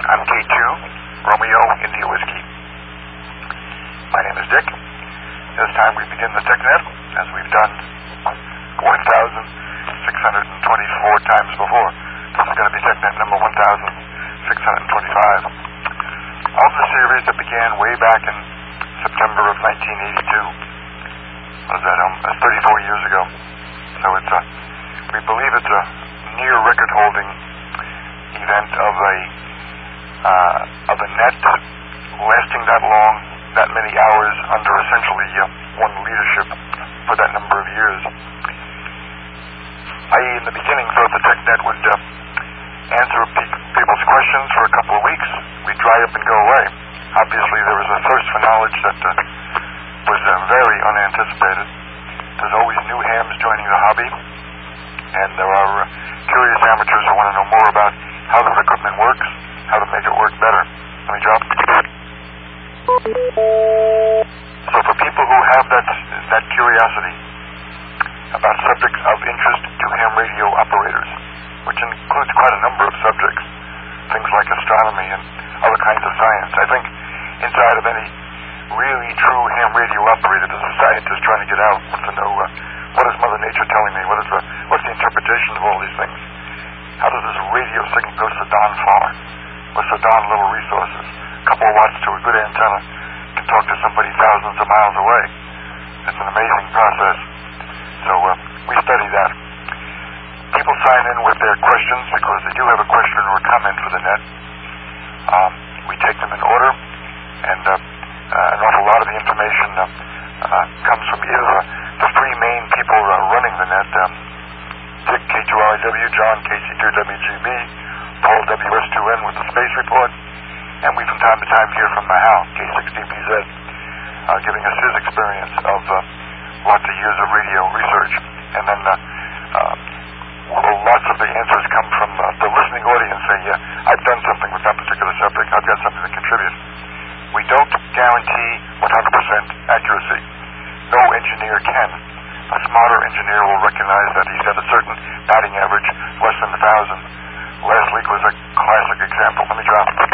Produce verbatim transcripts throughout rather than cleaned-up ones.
I'm K two, Romeo India Whiskey. My name is Dick. This time we begin the TechNet, as we've done one thousand six hundred twenty-four times before. This is going to be TechNet number one thousand six hundred twenty-five. Of the series that began way back in September of nineteen eighty-two. Was that um, that's thirty-four years ago. So it's a, we believe it's a near record-holding event of a uh, of a net lasting that long, that many hours under essentially uh, one leadership for that number of years. I, in the beginning, thought the TechNet would uh, answer pe- people's questions for a couple of weeks. We'd dry up and go away. Obviously, there was a thirst for knowledge that uh, was uh, very unanticipated. There's always new hams joining the hobby, and there are uh, curious amateurs who want to know more about how the equipment works, how to make it work better. Let me drop. So for people who have that that curiosity about subjects of interest to ham radio operators, which includes quite a number of subjects, things like astronomy and other kinds of science, I think inside of any really true ham radio operator, there's a scientist trying to get out, wants to know uh, what is Mother Nature telling me, what is the, what's the interpretation of all these things, how does this radio signal go so darn far, what's so darn little resources, a couple of watts to a good antenna can talk to somebody thousands of miles away. It's an amazing process. So uh, we study that. People sign in with their questions because they do have a question or a comment for the net. Um, we take them in order, and uh, uh, an awful lot of the information uh, uh, comes from either the, the three main people uh, running the net, um, Dick, K two R I W, John, K C two W G B, Paul, W S two N with the Space Report, and we from time to time hear from Mahal, K six D B Z, uh, giving us his experience of uh, lots of years of radio research. And then uh, uh, well, lots of the answers come from uh, the listening audience saying, yeah, I've done something with that particular subject, I've got something to contribute. We don't guarantee one hundred percent accuracy. No engineer can. A smarter engineer will recognize that he's got a certain batting average, less than a thousand. Last week was a classic example. Let me drop it.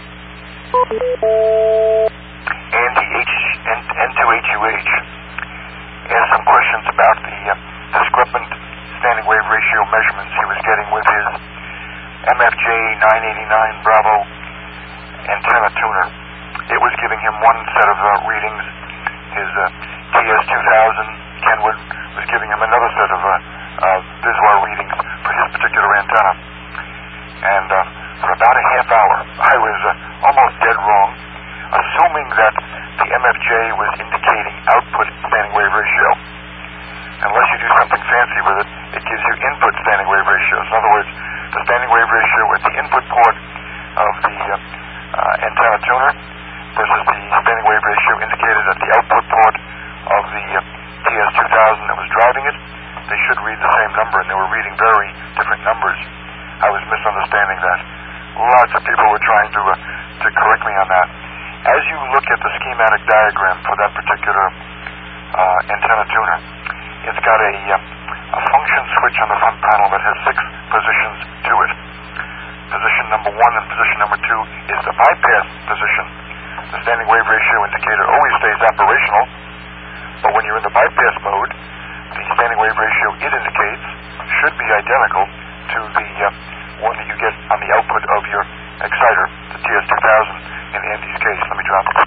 Andy H, N two H U H asked some questions about the uh, discrepant standing wave ratio measurements he was getting with his M F J nine eighty-nine Bravo antenna tuner. It was giving him one set of uh, readings. His uh, T S two thousand Kenwood was giving him another set of uh, uh, Viswar readings for his particular antenna. And uh, for about a half hour, I was uh, almost dead wrong, assuming that the M F J was indicating output standing wave ratio. Unless you do something fancy with it, it gives you input standing wave ratios. In other words, the standing wave ratio at the input port of the uh, uh, antenna tuner versus the standing wave ratio indicated at the output port of the uh, T S two thousand that was driving it. They should read the same number, and they were reading very different numbers. I was misunderstanding that. Lots of people were trying to uh, to correct me on that. As you look at the schematic diagram for that particular uh, antenna tuner, it's got a, uh, a function switch on the front panel that has six positions to it. Position number one and position number two is the bypass position. The standing wave ratio indicator always stays operational, but when you're in the bypass mode, the standing wave ratio it indicates should be identical to the uh, one that you get on the output of your exciter, the T S two thousand in Andy's case. Let me drop it.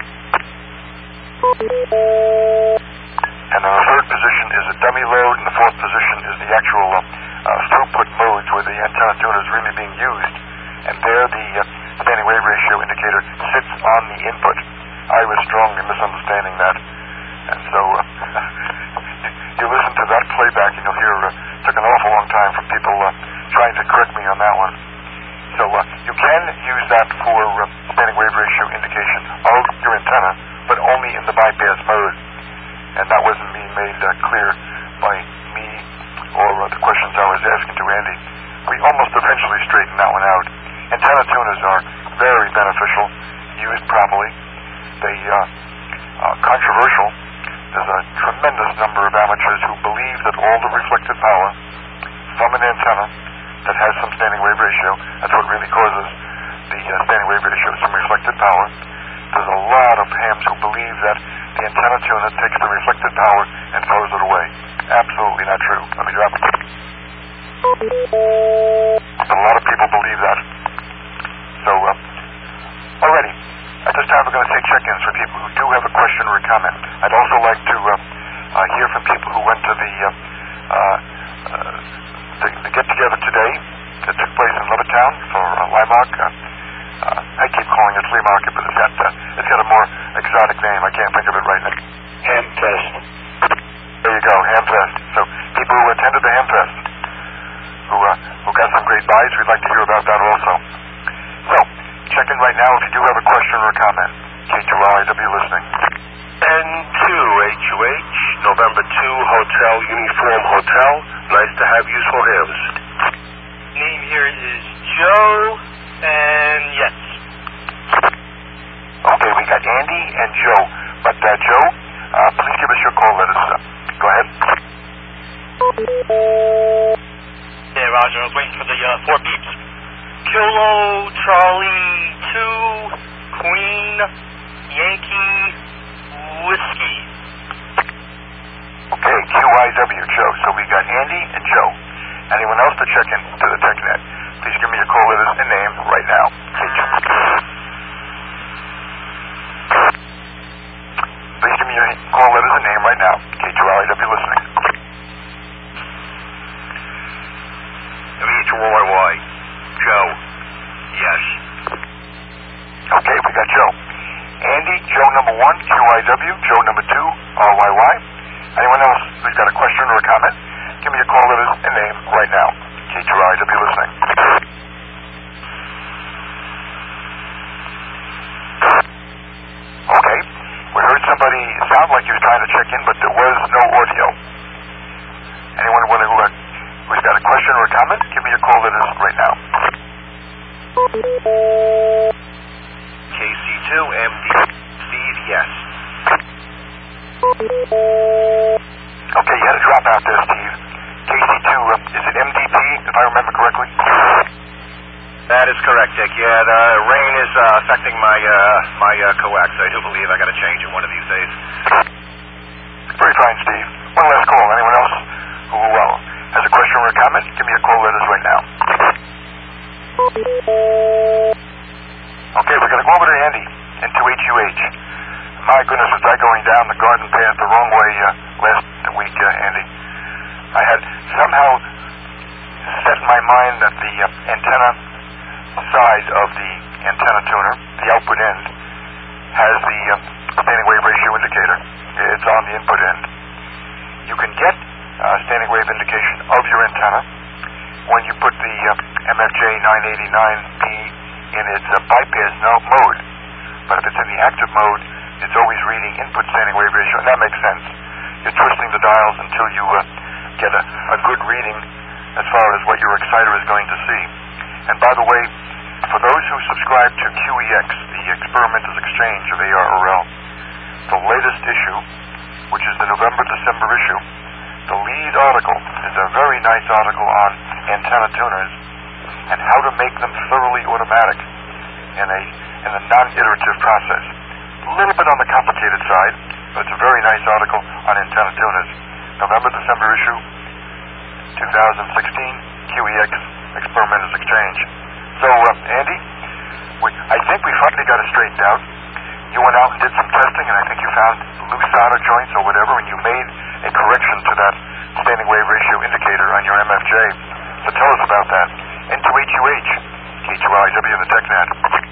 And then the third position is a dummy load, and the fourth position is the actual uh, uh, throughput modes where the antenna tuner is really being used. And there the uh, standing wave ratio indicator sits on the input. I was strongly misunderstanding that. And so uh, you listen to that playback and you'll hear uh, it took an awful long time for people uh, trying to correct me on that one. So uh, you can use that for uh, standing wave ratio indication of your antenna, but only in the bypass mode. And that wasn't being made uh, clear by me or uh, the questions I was asking to Andy. We almost eventually straightened that one out. Antenna tuners are very beneficial, used properly. They uh, uh, controversial. There's a tremendous number of amateurs who believe that all the reflected power from an antenna that has some standing wave ratio, that's what really causes the uh, standing wave ratio, some reflected power. There's a lot of hams who believe that the antenna tuner takes the reflected power and throws it away. Absolutely not true. Let me drop it. A lot of people believe that. So, uh, already, at this time we're going to take check-ins for people who do have a question or a comment. I'd also like to uh, uh, hear from people who went to the, uh, uh, uh, the, the get-together today that took place in Levittown for uh, Limac. Uh, uh, I keep calling it flea market, but it's got, uh, it's got a more exotic name. I can't think of it right now. Hamfest. There you go, Hamfest. So people who attended the Hamfest, who uh, who got some great buys, we'd like to hear about that also. So, check in right now if you do have a question or a comment. K two R I W listening. N two H U H, November two, Hotel, Uniform Hotel. Nice to have useful hams. Name here is Joe, and yes. Okay, we got Andy and Joe. But uh, Joe, uh, please give us your call letters. Uh, go ahead. Yeah, Roger. I was waiting for the uh, four beeps. Kilo, Charlie, two, Queen, Yankee, Whiskey. Okay, Q I W, Joe. So we got Andy and Joe. Anyone else to check in to the TechNet? Please give me your call letters and name right now. Please give me your call letters and name right now. K two R I W listening. W H O Y Y. Joe. Yes. Okay, we got Joe. Andy, Joe number one, Q I W, Joe number two, R Y Y. Anyone else who's got a question or a comment? Give me your call letters and name right now. K two R I W listening. Okay, we heard somebody sound like he was trying to check in, but there was no audio. Anyone who, uh, who's got a question or a comment? Give me your call letters right now. K C two, M D, Steve, yes. Okay, you had a drop out there, Steve. K C two, uh, is it M D P, if I remember correctly? That is correct, Dick. Yeah, the rain is uh, affecting my uh, my uh, coax. I do believe I got to change it one of these days. Very fine, Steve. One last call. Anyone else who uh, has a question or a comment? Give me your call letters right now. Okay, we're going to go over to Andy in two H U H. My goodness, was I going down the garden path the wrong way uh, last week, uh, Andy. I had somehow set in my mind that the uh, antenna side of the antenna tuner, the output end, has the uh, standing wave ratio indicator. It's on the input end. You can get uh, standing wave indication of your antenna when you put the uh, M F J nine eighty-nine B in its uh, bypass no- mode. But if it's in the active mode, it's always reading input standing wave ratio, and that makes sense. You're twisting the dials until you uh, get a, a good reading as far as what your exciter is going to see. And by the way, for those who subscribe to Q E X, the Experimenters Exchange of A R R L, the latest issue, which is the November-December issue, the lead article is a very nice article on antenna tuners and how to make them thoroughly automatic in a in a non-iterative process. A little bit on the complicated side, but it's a very nice article on antenna tuners. November-December issue, twenty sixteen, Q E X Experimenters Exchange. So, uh, Andy, we, I think we finally got it straightened out. You went out and did some testing, and I think you found loose solder joints or whatever, and you made a correction to that standing wave ratio indicator on your M F J. So tell us about that. N two H U H, K two R I W in the TechNet.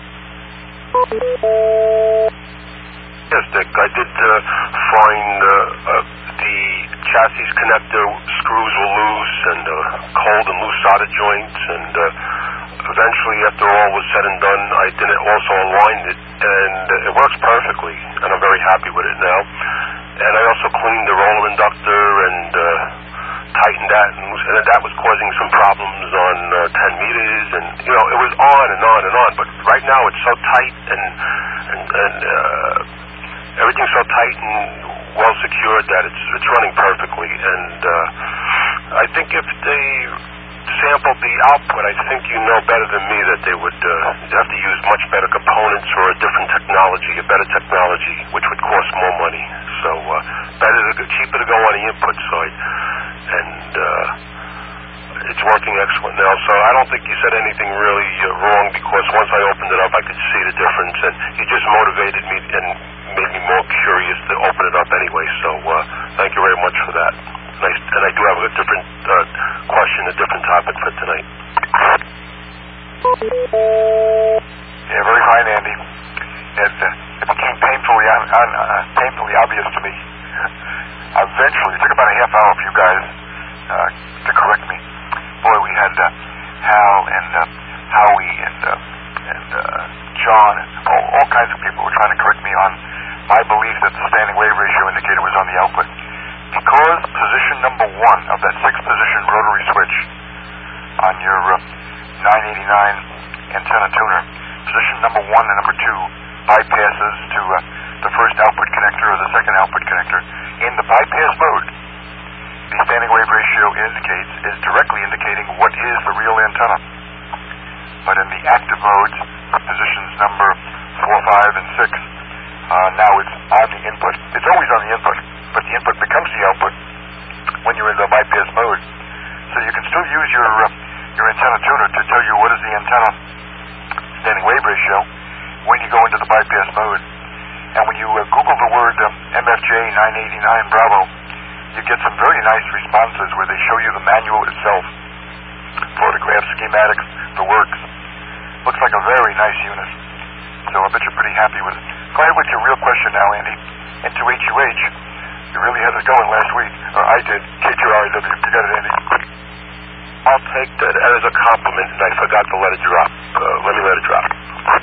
Yes, Dick. I did uh, find uh, uh, the chassis connector screws were loose and uh, cold and loose solder joints, and uh, eventually, after all was said and done, I did it also aligned it, and uh, it works perfectly, and I'm very happy with it now. And I also cleaned the roller inductor and uh, tightened that, and, and that was causing some problems on uh, ten meters, and you know, it was on and on and on. But right now, it's so tight and and, and uh, everything's so tight and well secured that it's it's running perfectly. And uh, I think if they sampled the output, I think you know better than me that they would uh, have to use much better components or a different technology, a better technology, which would cost more money. So uh, better to go, cheaper to go on the input side, and uh, it's working excellent now. So I don't think you said anything really uh, wrong, because once I opened it up, I could see the difference, and you just motivated me and made me more curious to open it up anyway. So uh, thank you very much for that. Nice. And I do have a different uh, question, a different topic for tonight. Yeah, very fine, Andy. And uh, it became painfully, on, on, uh, painfully obvious to me. Eventually, it took about a half hour for you guys uh, to correct me. Boy, we had uh, Hal and uh, Howie and uh, and uh, John and all, all kinds of people were trying to correct me on my belief that the standing wave ratio indicator was on the output. Because position number one of that six-position rotary switch on your uh, nine eighty-nine antenna tuner, position number one and number two bypasses to uh, the first output connector or the second output connector. In the bypass mode, the standing wave ratio indicates is directly indicating what is the real antenna. But in the active modes, positions number four, five, and six, uh, now it's on the input. It's always on the input, but the input becomes the output when you're in the bypass mode. So you can still use your uh, your antenna tuner to tell you what is the antenna standing wave ratio when you go into the bypass mode. And when you uh, Google the word uh, M F J nine eighty-nine Bravo, you get some very nice responses where they show you the manual itself, photographs, schematics, the works. Looks like a very nice unit. So I bet you're pretty happy with it. Go ahead with your real question now, Andy. N two H U H, you really had it going last week. Or I did. K Q R W. You got it, Andy. I'll take that as a compliment, and I forgot to let it drop. Uh, let me let it drop.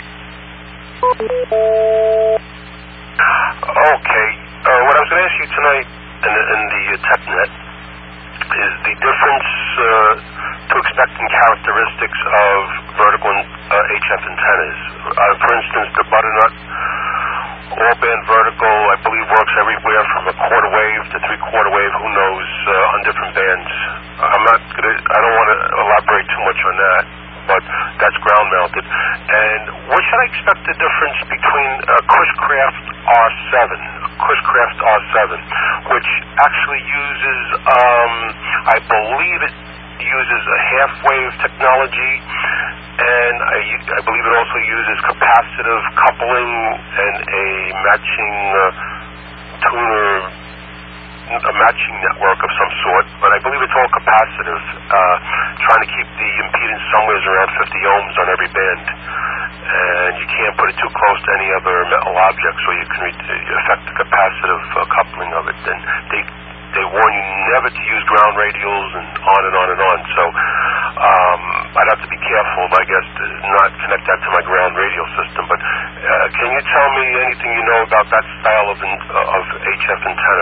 Okay. Uh, what I was going to ask you tonight in the, in the uh, TechNet is the difference uh, to expecting characteristics of vertical uh, H F antennas. Uh, for instance, the butternut all-band vertical, I believe, works everywhere from a quarter wave to three-quarter wave. Who knows uh, on different bands? I'm not gonna. I don't want to elaborate too much on that, but that's ground-mounted. And what should I expect the difference between uh, Cushcraft R seven, Cushcraft R seven, which actually uses, um, I believe it uses a half-wave technology, and I, I believe it also uses capacitive coupling and a matching uh, tuner, a matching network of some sort, but I believe it's all capacitive, uh, trying to keep the impedance somewhere around fifty ohms on every band. And you can't put it too close to any other metal object, so you can re- affect the capacitive uh, coupling of it. And they they warn you never to use ground radials and on and on and on. So um, I'd have to be careful, I guess, to not connect that to my ground radial system. But uh, can you tell me anything you know about that style of in, uh, of H F antenna?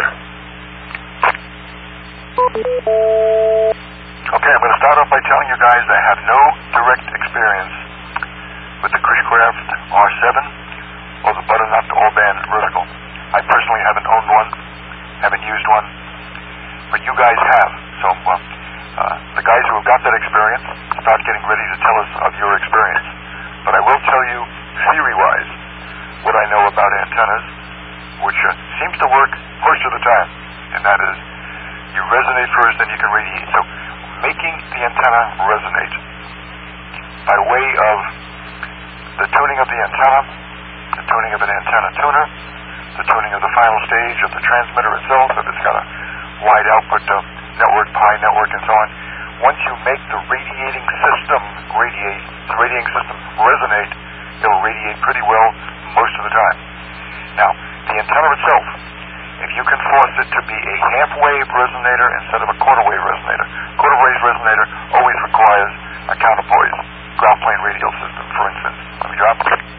Okay, I'm going to start off by telling you guys I have no direct experience with the Cushcraft R seven or the butternut all-band vertical. I personally haven't owned one, haven't used one, but you guys have. So uh, uh, the guys who have got that experience, start getting ready to tell us of your experience. But I will tell you, theory-wise, what I know about antennas, which uh, seems to work most of the time, and that is you resonate first, then you can radiate. So making the antenna resonate by way of the tuning of the antenna, the tuning of an antenna tuner, the tuning of the final stage of the transmitter itself, if it's got a wide output uh, network, pi network, and so on. Once you make the radiating system radiate, the radiating system resonate, it will radiate pretty well most of the time. Now, the antenna itself, if you can force it to be a half-wave resonator instead of a quarter-wave resonator, quarter-wave resonator always requires a counterpoise, ground plane radial system, for instance. Let me drop it.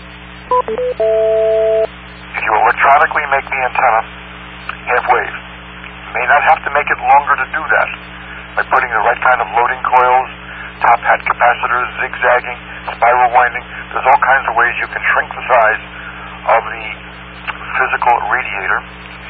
If you electronically make the antenna half-wave, you may not have to make it longer to do that by putting the right kind of loading coils, top hat capacitors, zigzagging, spiral winding. There's all kinds of ways you can shrink the size of the physical radiator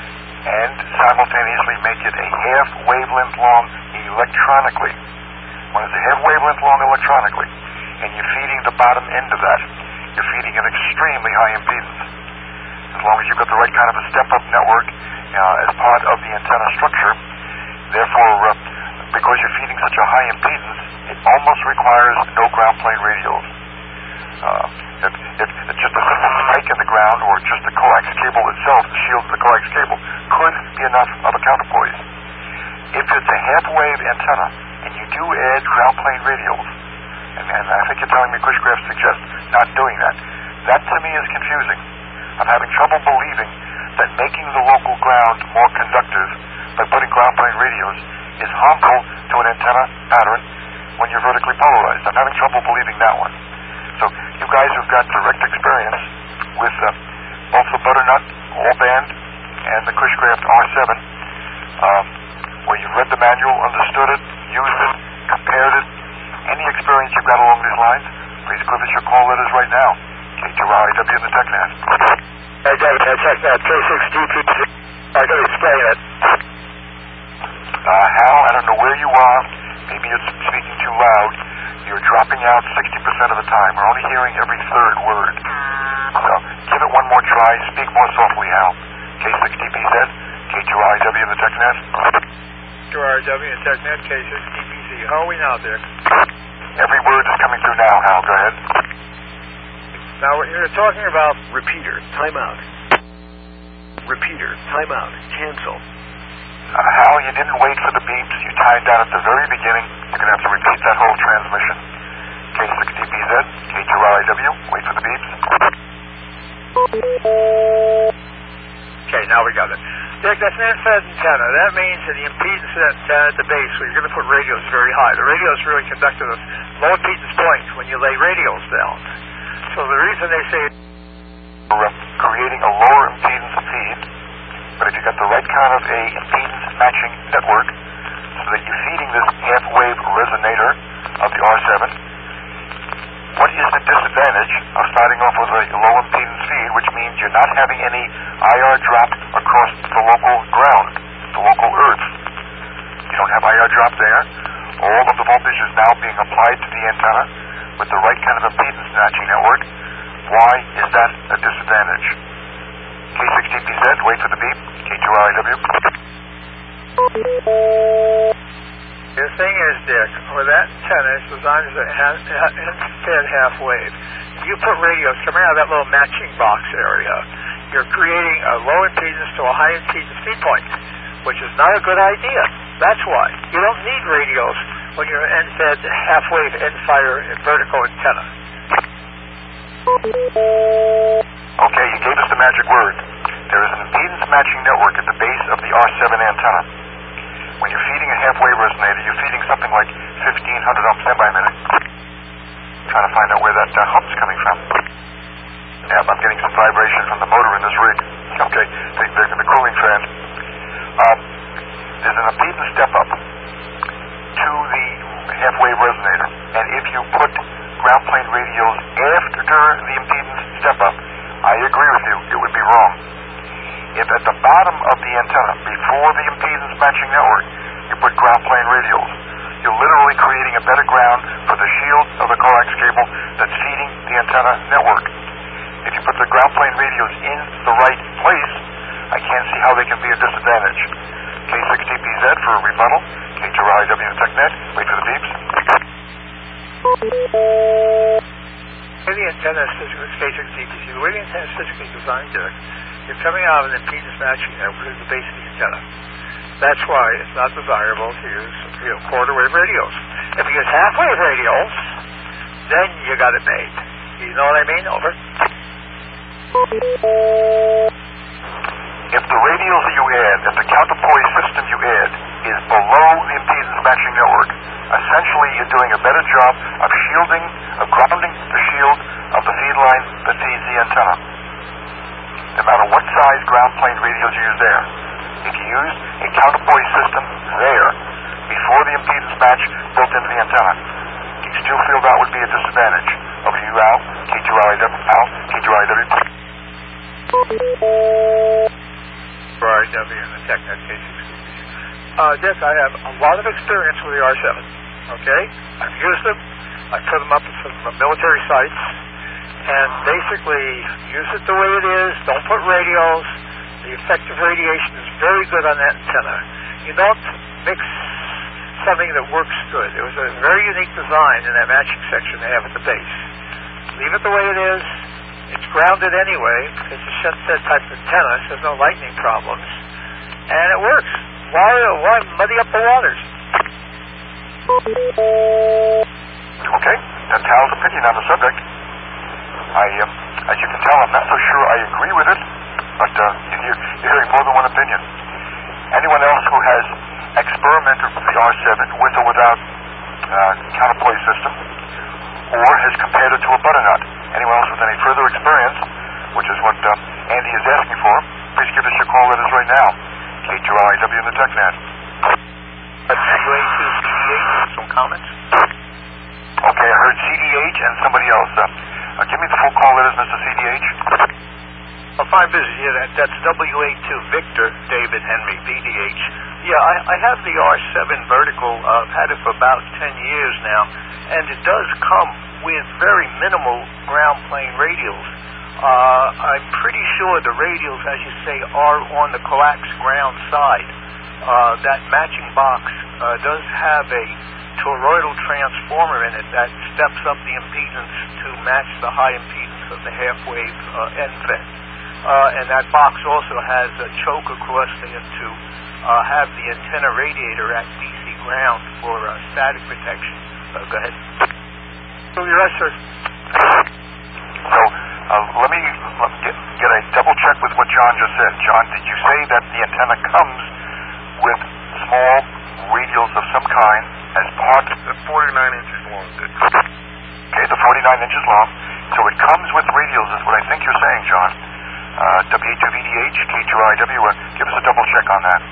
and simultaneously make it a half wavelength long electronically. when it's a half wavelength long electronically, and you're feeding the bottom end of that, you're feeding an extremely high impedance. As long as you've got the right kind of a step-up network uh, as part of the antenna structure, therefore, uh, because you're feeding such a high impedance, it almost requires no ground plane radios. Uh, if, if, if just a simple spike in the ground or just the coax cable itself, the shield of the coax cable, could be enough of a counterpoise. If it's a half-wave antenna and you do add ground plane radios, and, and I think you're telling me Cushcraft suggests not doing that, that to me is confusing. I'm having trouble believing that making the local ground more conductive by putting ground plane radios is harmful to an antenna pattern when you're vertically polarized. I'm having trouble believing that one. So you guys who've got direct experience with uh, both the Butternut All-Band and the Cushcraft R seven, um, where you've read the manual, understood it, used it, compared it, any experience you've got along these lines, please give us your call letters right now. K two R I W in the TechNet. Hey, David, uh, TechNet, K six D P. I can explain it. Uh, Hal, I don't know where you are. Maybe you're speaking too loud. You're dropping out sixty percent of the time. We're only hearing every third word. So give it one more try. Speak more softly, Hal. K six D P Z, K two R I W in the TechNet. K two R I W in the TechNet, K six D P Z. How are we now, Dick? Every word is coming through now, Hal. Go ahead. Now, you're talking about repeater, timeout. Repeater, timeout, cancel. Uh, Hal, you didn't wait for the beeps. You timed out at the very beginning. You're going to have to repeat that whole transmission. K six D P Z, K two R I W, wait for the beeps. Okay, now we got it. Dick, that's an infrared antenna. That means that the impedance of that antenna at the base, where you're going to put radios very high. The radios really conduct a low impedance point when you lay radios down. So the reason they say we're uh, creating a lower impedance feed, but if you've got the right kind of a impedance matching network, so that you're feeding this half-wave resonator of the R seven, what is the disadvantage of starting off with a low impedance feed, which means you're not having any I R drop across the local ground, the local earth? You don't have I R drop there. All of the voltage is now being applied to the antenna with the right kind of impedance matching network. Why is that a disadvantage? K six D P Z, wait for the beep. K two R I W. The thing is, Dick, where that antenna is designed as an infrared half wave, if you put radios coming out of that little matching box area, you're creating a low impedance to a high impedance feed point, which is not a good idea. That's why. You don't need radios when you're an end-fed half-wave end-fire vertical antenna. Okay, you gave us the magic word. There is an impedance matching network at the base of the R seven antenna. When you're feeding a half-wave resonator, you're feeding something like fifteen hundred ohms. Stand by a minute. I'm trying to find out where that uh, hump's coming from. Yeah, I'm getting some vibration from the motor in this rig. Okay, the, the, the cooling fan. Um, there's an impedance step-up to the half-wave resonator, and if you put ground plane radios after the impedance step-up, I agree with you, it would be wrong. If at the bottom of the antenna, before the impedance matching network, you put ground plane radios, you're literally creating a better ground for the shield of the coax cable that's feeding the antenna network. If you put the ground plane radios in the right place, I can't see how they can be a disadvantage. K six D P Z for a rebuttal. K two R I W in the TechNet. Wait for the beeps. The way the antenna is physically, K six D P Z, the way the antenna is physically designed, Dick, you're coming out of an impedance matching network at the base of the antenna. That's why it's not desirable to use you know, quarter wave radios. If you use half wave radios, then you got it made. You know what I mean? Over. If the radios that you add, if the counterpoise system you add is below the impedance matching network, essentially you're doing a better job of shielding, of grounding the shield of the feed line that feeds the antenna. No matter what size ground plane radios you use there, if you use a counterpoise system there before the impedance match built into the antenna, you still feel that would be a disadvantage. Over to you, Al. K two R I W. Al. K two R I W. R I W in the TechNet K six D P Z. Uh, Dick, I have a lot of experience with the R seven. Okay? I've used them. I put them up at some military sites. And basically, use it the way it is. Don't put radios. The effective radiation is very good on that antenna. You don't mix something that works good. It was a very unique design in that matching section they have at the base. Leave it the way it is. It's grounded anyway. It's a set type of antenna, so there's no lightning problems. And it works. Why, why muddy up the waters? Okay, that's Hal's opinion on the subject. I, uh, as you can tell, I'm not so sure I agree with it, but uh, you hear, you're hearing more than one opinion. Anyone else who has experimented with the R seven with or without uh, counterplay system, or has compared it to a butternut? Anyone else with any further experience, which is what uh, Andy is asking for, please give us your call letters right now. K two R I W in the TechNet. W A two C D H, some comments? Okay, I heard C D H and somebody else. Uh, uh, give me the full call letters, Mister C D H. Oh, fine business. Yeah, that, that's W A two Victor David Henry V D H. Yeah, I, I have the R seven vertical. Uh, I've had it for about ten years now, and it does come with very minimal ground plane radials. Uh, I'm pretty sure the radials, as you say, are on the coax ground side. Uh, that matching box uh, does have a toroidal transformer in it that steps up the impedance to match the high impedance of the half-wave uh, N FET. Uh, and that box also has a choke across there to uh, have the antenna radiator at D C ground for uh, static protection. Uh, go ahead. Yes, sir. So uh, let me let me get, get a double check with what John just said. John, did you say that the antenna comes with small radials of some kind as part? At forty-nine inches long. Okay, the forty-nine inches long. So it comes with radials, is what I think you're saying, John. Uh, W A two V D H, K two R I W, uh, give us a double check on that.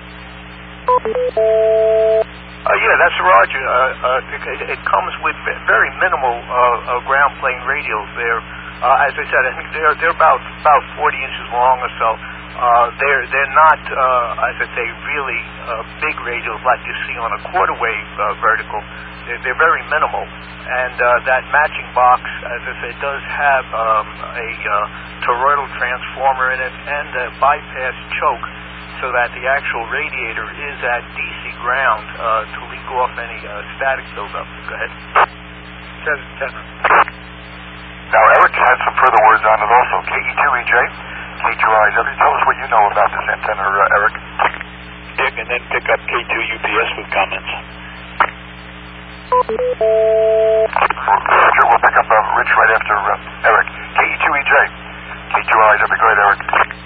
Uh, yeah, that's Roger. Uh, uh, it, it comes with very minimal uh, uh, ground plane radials there. Uh, as I said, I think they're they're about about forty inches long or so. Uh, they're they're not, uh, as I say, really uh, big radials like you see on a quarter wave uh, vertical. They're, they're very minimal, and uh, that matching box, as I say, does have um, a uh, toroidal transformer in it and a bypass choke, so that the actual radiator is at D C ground uh, to leak off any uh, static buildup. Go ahead. Now, Eric has some further words on it also. K E two E J, K two R I W. Tell us what you know about this antenna, uh, Eric. Dick, and then pick up K two U P S with comments. Roger, we'll pick up uh, Rich right after uh, Eric. K E two E J, K two R I W. Go ahead, Eric.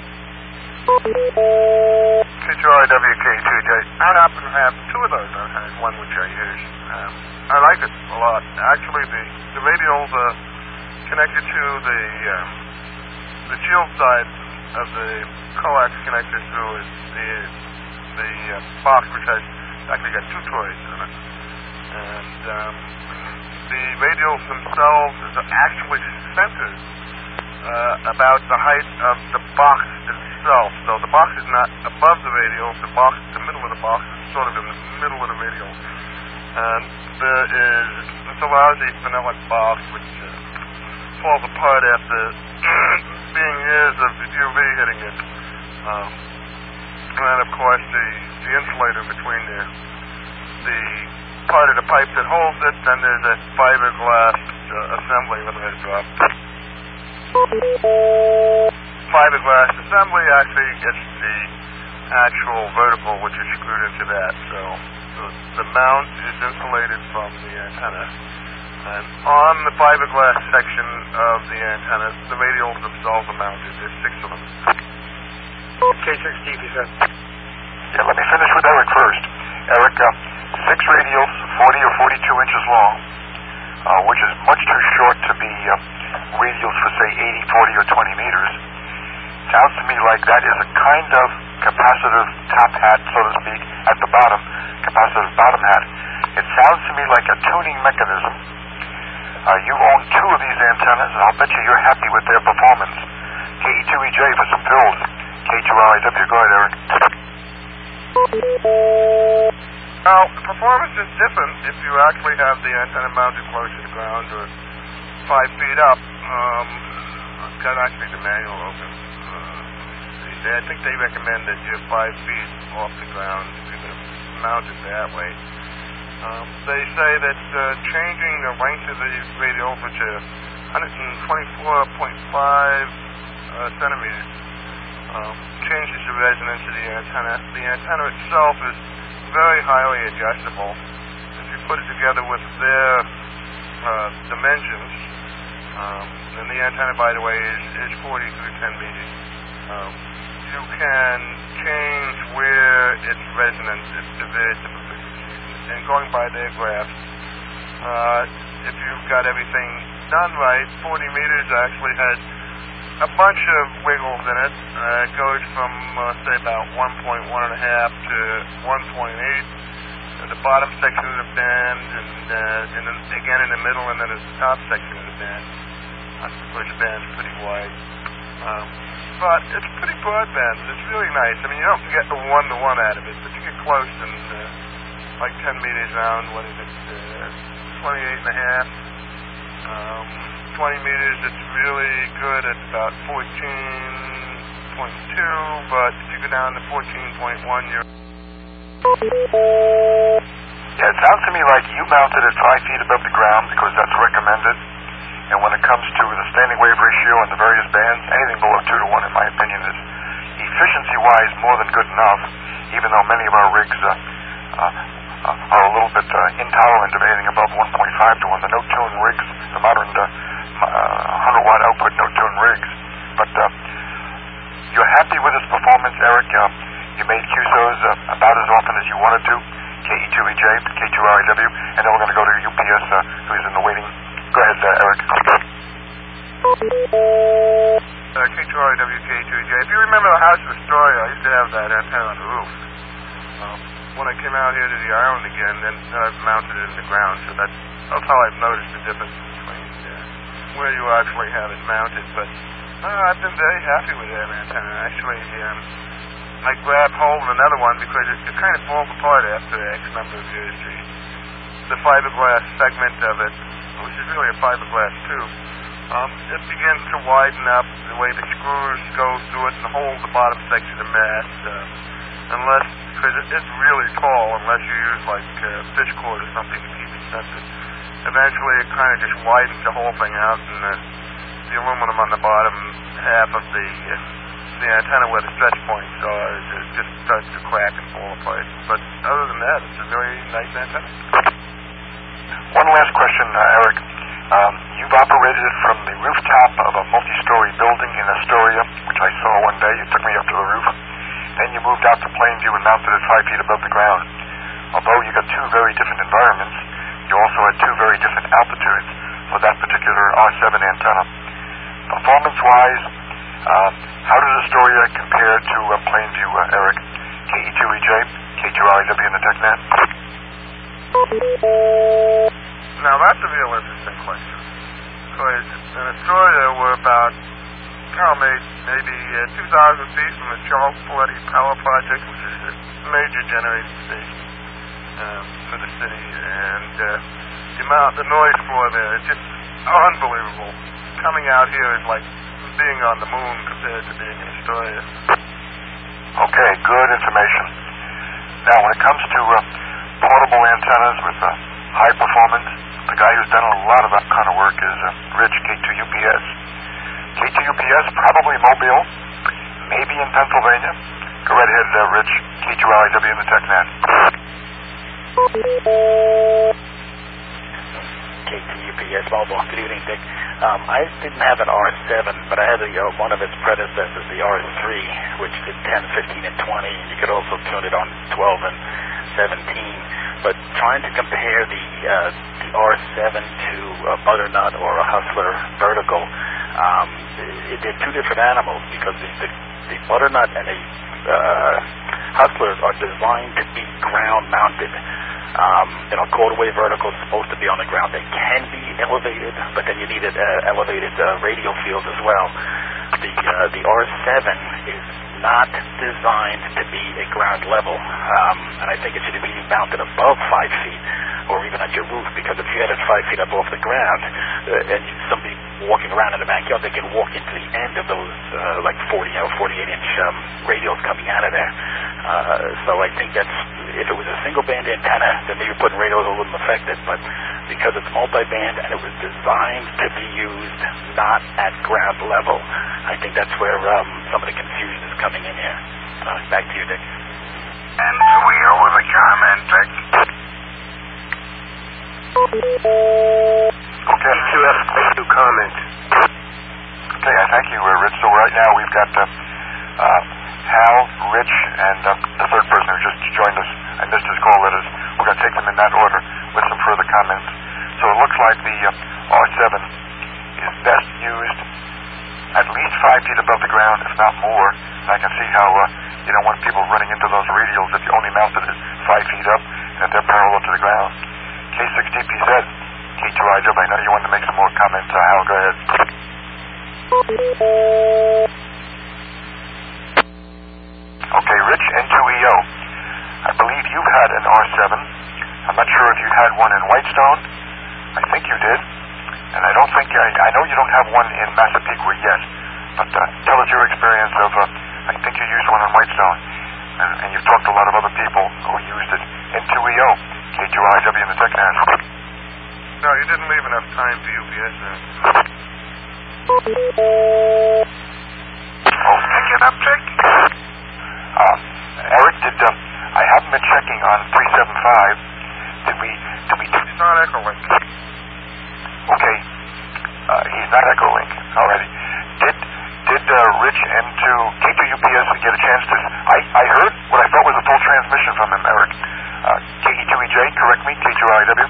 K two R I W, K two E J. I happen to have two of those. I had one which I use. Um, I like it a lot. Actually, the, the radials are connected to the um, the shield side of the coax connector through it, the the uh, box, which has actually got two toroids in it. And um, the radials themselves are actually centered uh, about the height of the box itself. So the box is not above the radials. The box, the middle of the box, is sort of in the middle of the radials. And there is, it's a lousy phenolic box which uh, falls apart after being years of U V hitting it. Um, and then, of course, the, the insulator between the, the part of the pipe that holds it, then there's a fiberglass uh, assembly with a drop. Fiberglass assembly actually gets the actual vertical, which is screwed into that. So the, the mount is insulated from the antenna. And on the fiberglass section of the antenna, the radials themselves are mounted. There's six of them. K six D P, sir. Yeah, let me finish with Eric first. Eric, uh, six radials, forty or forty-two inches long, uh, which is much too short to be uh, radials for, say, eighty, forty, or twenty meters. Sounds to me like that is a kind of capacitive top hat, so to speak, at the bottom, capacitive bottom hat. It sounds to me like a tuning mechanism. Uh, you own two of these antennas, and I'll bet you you're happy with their performance. K E two E J for some pills. K two R I W, go ahead, Eric. Now, the performance is different if you actually have the antenna mounted close to the ground or five feet up. Um, I've got actually the manual open. Uh, I think they recommend that you're five feet off the ground if you're going to mount it that way. Um, they say that uh, changing the length of the radio over to one twenty-four point five uh, centimeters um, changes the resonance of the antenna. The antenna itself is very highly adjustable. If you put it together with their uh, dimensions, um, and the antenna, by the way, is, is forty through ten meters, um, you can change where it's resonant at the various different frequencies. And going by their graphs, uh, if you've got everything done right, forty meters actually has a bunch of wiggles in it. Uh, it goes from, uh, say, about one point one and a half to one point eight at the bottom section of the band, and, uh, and then again in the middle, and then at the top section of the band. Of course, the band's pretty wide. Um, but it's pretty broadband. It's really nice. I mean, you don't get a one-to-one out of it, but you get close, and uh, like ten meters around, what is it, uh, twenty-eight and a half. Um, twenty meters, it's really good at about fourteen point two, but if you go down to fourteen point one, you're... Yeah, it sounds to me like you mounted it five feet above the ground because that's recommended. And when it comes to the standing wave ratio and the various bands, anything below two to one, in my opinion, is efficiency-wise more than good enough, even though many of our rigs uh, uh, are a little bit uh, intolerant of anything above one point five to one. The no-tune rigs, the modern uh, uh, one hundred watt output no-tune rigs. But uh, you're happy with its performance, Eric? Uh, you made Q S Os uh, about as often as you wanted to, K E two E J, K two R I W, and then we're going to go to U P S, uh, who's in the waiting. Go ahead, uh, Eric. Uh, K two R I W, K two E J. If you remember the House of Astoria, I used to have that antenna on the roof. Um, when I came out here to the island again, then I've mounted it in the ground, so that's, that's how I've noticed the difference between uh, where you actually have it mounted. But uh, I've been very happy with that antenna. Actually, um, I grabbed hold of another one because it, it kind of falls apart after X number of years. The, the fiberglass segment of it, which is really a fiberglass tube, um, it begins to widen up the way the screws go through it and hold the bottom section of the mast. Uh, unless, because it, it's really tall, unless you use like uh, fish cord or something to keep it centered. Eventually, it kind of just widens the whole thing out, and uh, the aluminum on the bottom half of the uh, the antenna where the stretch points are it just starts to crack and fall apart. But other than that, it's a very nice antenna. One last question, uh, Eric. Um, you've operated it from the rooftop of a multi-story building in Astoria, which I saw one day. You took me up to the roof. Then you moved out to Plainview and mounted it five feet above the ground. Although you got two very different environments, you also had two very different altitudes for that particular R seven antenna. Performance-wise, uh, how does Astoria compare to uh, Plainview, uh, Eric? K E two E J, K two R I W in the TechNet? Now, that's a real interesting question. Because in Astoria, we're about, oh, maybe, maybe uh, two thousand feet from the Charles Paletti Power Project, which is a major generating station um, for the city. And uh, the amount, the noise floor there is just unbelievable. Coming out here is like being on the moon compared to being in Astoria. Okay, good information. Now, when it comes to uh, portable antennas with uh, high performance, the guy who's done a lot of that kind of work is uh, Rich, K two U P S. K two U P S, probably Mobile, maybe in Pennsylvania. Go right ahead, uh, Rich, K two R I W in the TechNet. K two U P S Mobile. Good evening, Dick. Um, I didn't have an R seven, but I had a, uh, one of its predecessors, the R three, which did ten, fifteen, and twenty. You could also tune it on twelve and seventeen. But trying to compare the uh, the R seven to a butternut or a Hustler vertical, um, it, they're two different animals because the, the, the butternut and the uh, Hustlers are designed to be ground mounted. Um, you know, quarter wave vertical is supposed to be on the ground. They can be elevated, but then you need an uh, elevated uh, radial field as well. The uh, the R seven is not designed to be at ground level. Um, and I think it should be mounted above five feet or even at your roof, because if you had it five feet up off the ground uh, and somebody walking around in the backyard, they can walk into the end of those uh, like forty or forty-eight inch um, radios coming out of there. Uh, so I think that's, if it was a single band antenna, then maybe putting radios wouldn't affect it, but because it's multi-band and it was designed to be used not at ground level, I think that's where um, some of the confusion is coming in here. Uh, back to you, Dick. And do we owe the comment, Dick? Okay. To have to comment. Okay, I thank you, uh, Rich. So right now we've got uh, uh, Hal, Rich, and uh, the third person who just joined us. I missed his call letters. We're going to take them in that order with some further comments. So it looks like the uh, R seven is best used at least five feet above the ground, if not more. And I can see how uh, you don't want people running into those radials if you only mounted it five feet up and if they're parallel to the ground. K six D P Z, K two I W. I know you wanted to make some more comments. Uh, Hal, go ahead. Okay, Rich, N two E O. I believe you've had an R seven. I'm not sure if you had one in Whitestone. I think you did. And I don't think, I, I know you don't have one in Massapequa yet, but uh, tell us your experience of, uh, I think you used one in Whitestone, and, and you've talked to a lot of other people who used it. N two E O, K two I W in the TechNet. No, you didn't leave enough time for U P S then. Oh, pick it up, Dick? Uh, Eric, did, uh, I haven't been checking on three seven five. Did we, did we... He's not Echolink. Okay. Uh, he's not Echolink. Alrighty. Did, did, uh, Rich N two, K two U P S get a chance to... I, I heard what I thought was a full transmission from him, Eric. Uh, K E two E J, correct me, K two I W.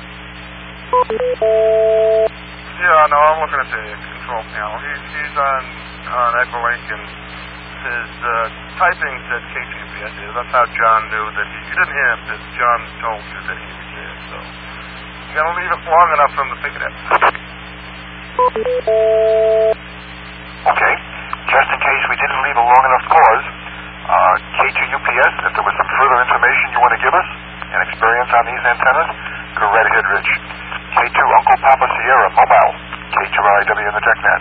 Yeah, no, I'm looking at the control panel. He's, he's on, on Echolink, and his uh, typing said K two U P S. That's how John knew that he... You didn't hear him, but John told you that he was there, so... You gotta leave it long enough for him to pick it up. Okay. Just in case we didn't leave a long enough pause, uh, K two U P S, if there was some further information you want to give us, and experience on these antennas, go right ahead, Rich. K two Uncle Papa Sierra, mobile, K two I W in the TechNet.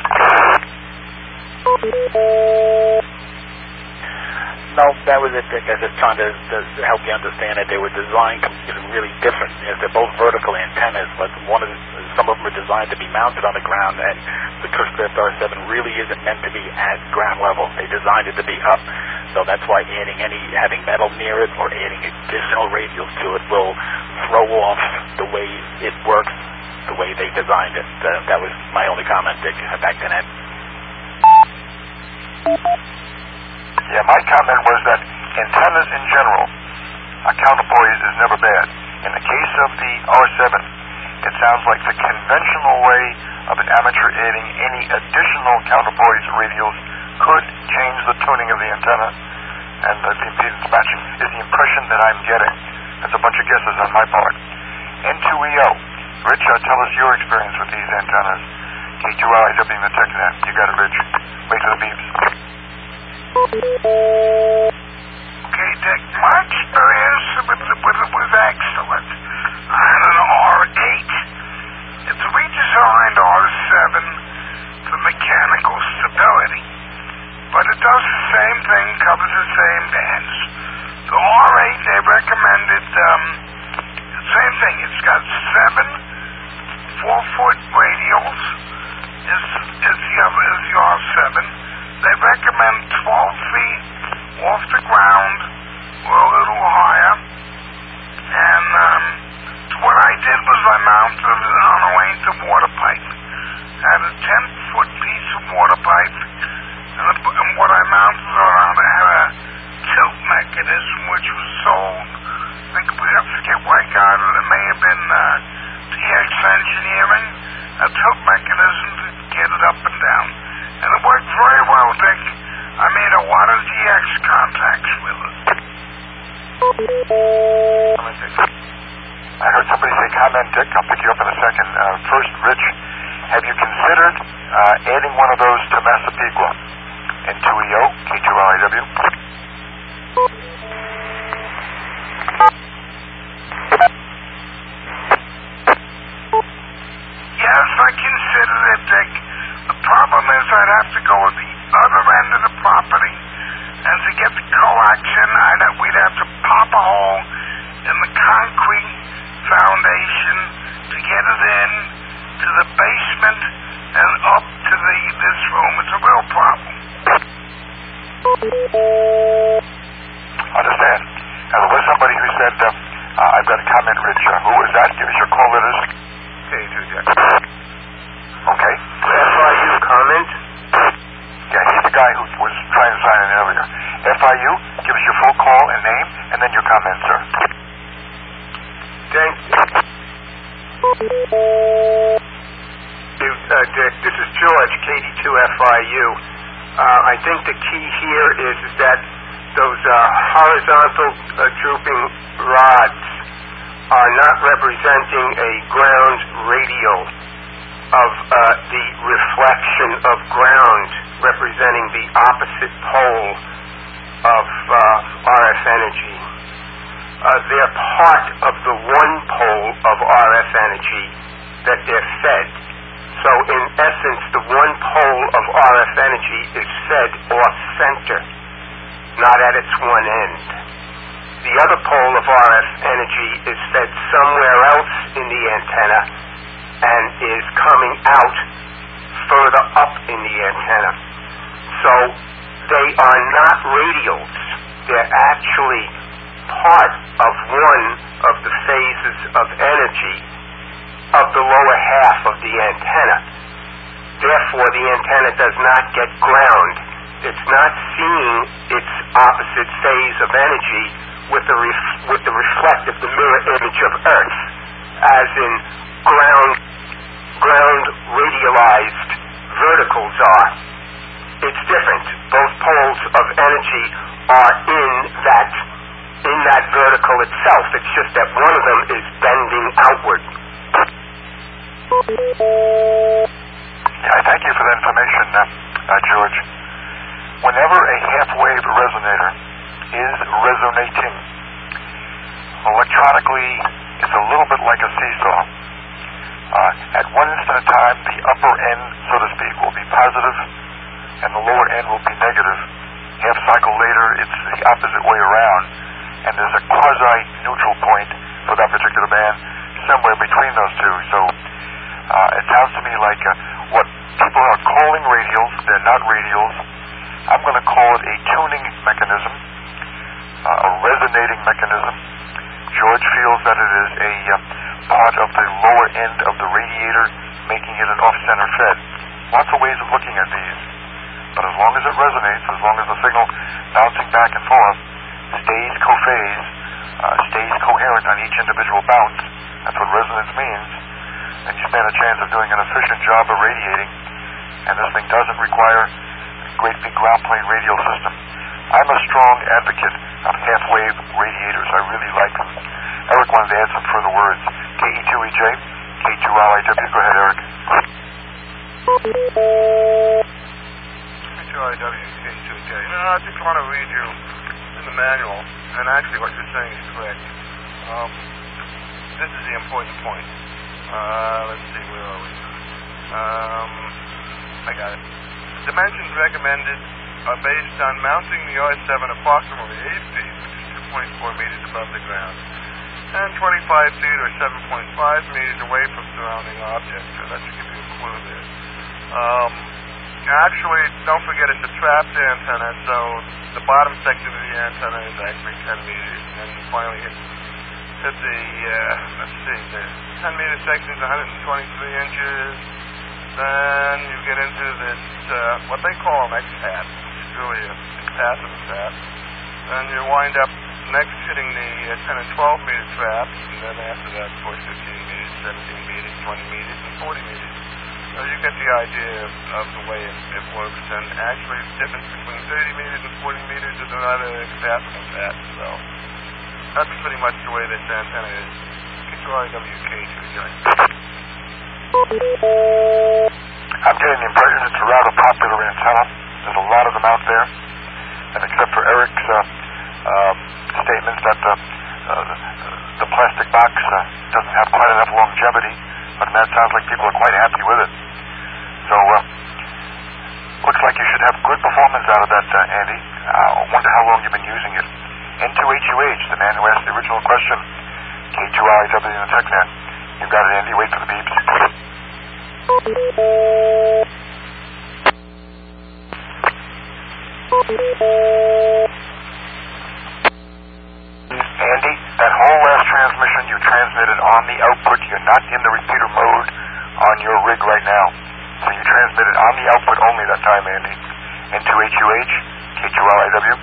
No, that was it, Dick. I was just trying to, to help you understand that they were designed really different. You know, they're both vertical antennas, but one of the, some of them are designed to be mounted on the ground, and the Cushcraft R seven really isn't meant to be at ground level. They designed it to be up, so that's why adding any having metal near it or adding additional radials to it will throw off the way it works, the way they designed it. Uh, that was my only comment, Dick. Back to Ned. Yeah, my comment was that antennas in general, a counterpoise is never bad. In the case of the R seven, it sounds like the conventional way of an amateur adding any additional counterpoise radials could change the tuning of the antenna and uh, the impedance matching is the impression that I'm getting. That's a bunch of guesses on my part. N two E O. Rich, uh, tell us your experience with these antennas. K two I W in the TechNet. You got it, Rich. Wait for the beeps. Okay, Dick, my experience with it was, was excellent. I had an R eight. It's a redesigned R seven for mechanical stability, but it does the same thing, covers the same bands. The R eight, they recommended um, the same thing. It's got seven four-foot radials. Is is the other is the R seven. They recommend twelve feet off the ground or a little higher. And um, what I did was I mounted it on a length of water pipe. I had a ten-foot piece of water pipe, and, a, and what I mounted it on, I had a tilt mechanism which was sold. I think we I forget where I got it. It may have been uh, T X Engineering, a tilt mechanism to get it up and down. And it worked very well, Dick. I made a lot of D X contacts with it. I heard somebody say comment, Dick. I'll pick you up in a second. Uh, first, Rich, have you considered uh, adding one of those to Massapequa? N two E O, K two L I W. Yes, I consider it, Dick. The problem is I'd have to go to the other end of the property, and to get the coax in, I'd have, we'd have to pop a hole in the concrete foundation to get it in to the basement and up to the this room. It's a real problem. Understand. Now, there was somebody who said, uh, uh, I've got a comment, Rich. Uh, who was that? Give us your call letters. K two, Jack. Okay. F I U comment? Yeah, he's the guy who was trying to sign in earlier. F I U, give us your full call and name, and then your comment, sir. Thank you. Uh, Dick, this is George, K D two F I U. Uh, I think the key here is, is that those uh, horizontal uh, drooping rods are not representing a ground radial of uh, the reflection of ground, representing the opposite pole of uh, R F energy. Uh, they're part of the one pole of R F energy that they're fed. So in essence, the one pole of R F energy is fed off-center, not at its one end. The other pole of R F energy is fed somewhere else in the antenna and is coming out further up in the antenna. So they are not radials. They're actually part of one of the phases of energy of the lower half of the antenna. Therefore, the antenna does not get ground. It's not seeing its opposite phase of energy with the ref- with the reflective, the mirror image of Earth, as in ground ground radialized verticals are. It's different. Both poles of energy are in that in that vertical itself. It's just that one of them is bending outward. Yeah, thank you for the information, uh, uh, George. Whenever a half-wave resonator is resonating, electronically, it's a little bit like a seesaw. Uh, at one instant in time, the upper end, so to speak, will be positive, and the lower end will be negative. Half cycle later, it's the opposite way around, and there's a quasi-neutral point for that particular band somewhere between those two. So uh, it sounds to me like uh, what people are calling radials, they're not radials. I'm going to call it a tuning mechanism, uh, a resonating mechanism. George feels that it is a uh, part of the lower end of the radiator, making it an off-center fed. Lots of ways of looking at these. But as long as it resonates, as long as the signal bouncing back and forth stays co-phase, uh, stays coherent on each individual bounce, that's what resonance means, then you stand a chance of doing an efficient job of radiating. And this thing doesn't require a great big ground plane radial system. I'm a strong advocate of half-wave radiators. I really like them. Eric wanted to add some further words. K E two E J, K two L I W. Go ahead, Eric. K two L I W, K two E J. No, I just want to read you in the manual, and actually what you're saying is correct. Um, this is the important point. Uh, let's see, where are we? Um, I got it. The dimensions recommended are based on mounting the R seven approximately eight feet, which is two point four meters above the ground, and twenty-five feet or seven point five meters away from surrounding objects. So that should give you a clue there. Um, actually, don't forget it's a trapped antenna, so the bottom section of the antenna is actually ten meters, and you finally hit, hit the, uh, let's see, the ten meter section is one hundred twenty-three inches. Then you get into this, uh, what they call an X-hat, which is really a passive trap. Then you wind up next hitting the uh, ten and twelve meter traps, and then after that, of course, fifteen meters, seventeen meters, twenty meters, and forty meters. So you get the idea of, of the way it, it works, and actually the difference between thirty meters and forty meters is another capacitive trap. So that's pretty much the way this antenna is. Get your I W K to adjust. I'm getting the impression it's a rather popular antenna. There's a lot of them out there, and except for Eric's uh, um, statements that the, uh, the, the plastic box uh, doesn't have quite enough longevity, but that sounds like people are quite happy with it. So, uh, looks like you should have good performance out of that, uh, Andy. I wonder how long you've been using it. N two H U H, the man who asked the original question. K two R I W in the TechNet. You've got it, Andy. Wait for the beeps. Andy, that whole last transmission you transmitted on the output. You're not in the repeater mode on your rig right now. So you transmitted on the output only that time, Andy. N two H U H, K two R I W.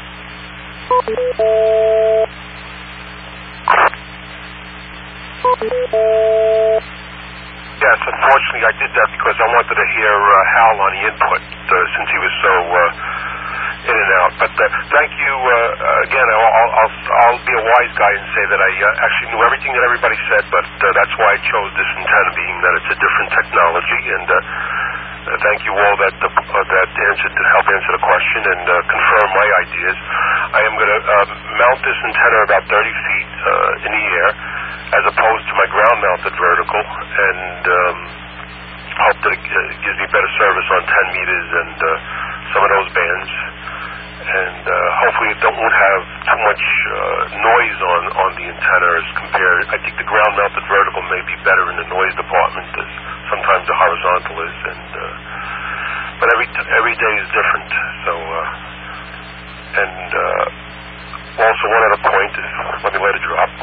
Yes, unfortunately I did that because I wanted to hear uh, Hal on the input uh, since he was so uh, in and out. But uh, thank you uh, again. I'll, I'll, I'll, I'll be a wise guy and say that I uh, actually knew everything that everybody said, but uh, that's why I chose this antenna, being that it's a different technology. And uh, uh, thank you all that uh, that answered to help answer the question and uh, confirm my ideas. I am going to uh, mount this antenna about thirty feet uh, in the air, as opposed to my ground-mounted vertical, and um, hope that it uh, gives me better service on ten meters and uh, some of those bands. And uh, hopefully it don't, won't have too much uh, noise on, on the antenna as compared. I think the ground-mounted vertical may be better in the noise department as sometimes the horizontal is. And uh, but every t- every day is different. So uh, and uh, also one other point is, let me let it drop.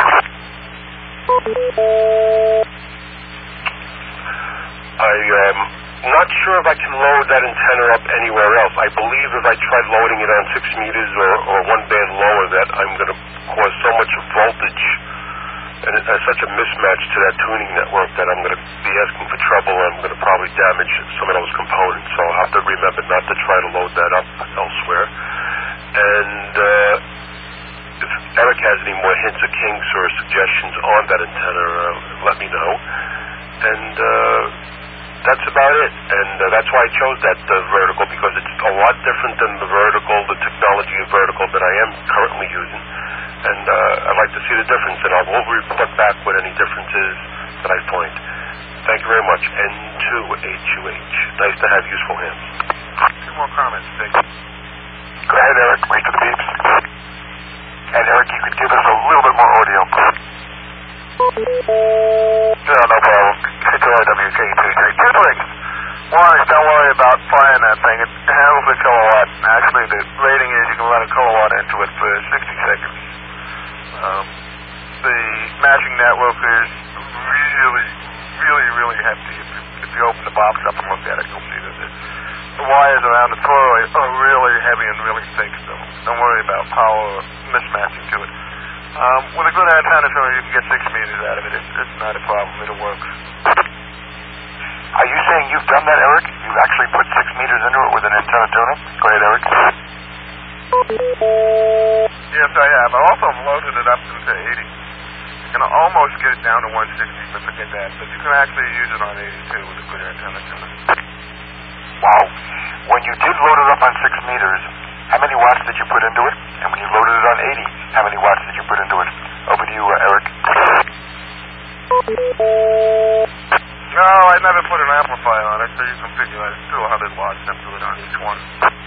I um not sure if I can load that antenna up anywhere else. I believe if I tried loading it on six meters or, or one band lower, that I'm going to cause so much voltage and it, uh, such a mismatch to that tuning network that I'm going to be asking for trouble. I'm going to probably damage some of those components. So I'll have to remember not to try to load that up elsewhere. And uh, if Eric has any more hints or kinks or suggestions on that antenna, uh, let me know. And uh, that's about it. And uh, that's why I chose that uh, vertical, because it's a lot different than the vertical, the technology of vertical that I am currently using. And uh, I'd like to see the difference, and I'll report back with any differences that I find. Thank you very much. N two H U H. Nice to have useful hands. Two more comments, Dick. Go ahead, Eric. Wait for the beeps. And Eric, you could give us a little bit more audio. Yeah, no problem. K two R W K two J. Two things. One is don't worry about flying that thing. It handles a kilowatt. Actually, the rating is you can run a kilowatt into it for sixty seconds. Um, the matching network is really, really, really hefty. If you, if you open the box up and look at it, you'll see that the, the wires around the toroid are really heavy and really thick. So don't worry about power or mismatching to it. Um, with a good antenna tuner, you can get six meters out of it. It's, it's not a problem. It'll work. Are you saying you've done that, Eric? You've actually put six meters into it with an antenna tuner? Go ahead, Eric. Yes, I have. I also loaded it up into eighty. You can almost get it down to one sixty, but forget that. But you can actually use it on eighty-two with a good antenna tuner. Wow. When you did load it up on six meters, how many watts did you put into it? And when you loaded it on eighty, how many watts did you put into it? Over to you, uh, Eric. No, I never put an amplifier on it, so you can figure out it's two hundred watts into it on each one.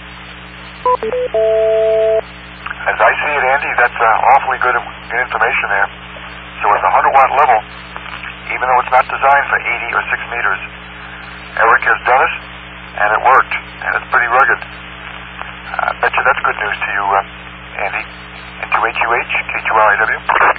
As I see it, Andy, that's uh, awfully good information there. So at the one hundred watt level, even though it's not designed for eighty or six meters, Eric has done it, and it worked, and it's pretty rugged. I bet you that's good news to you, uh, Andy. N two H U H, K two R I W.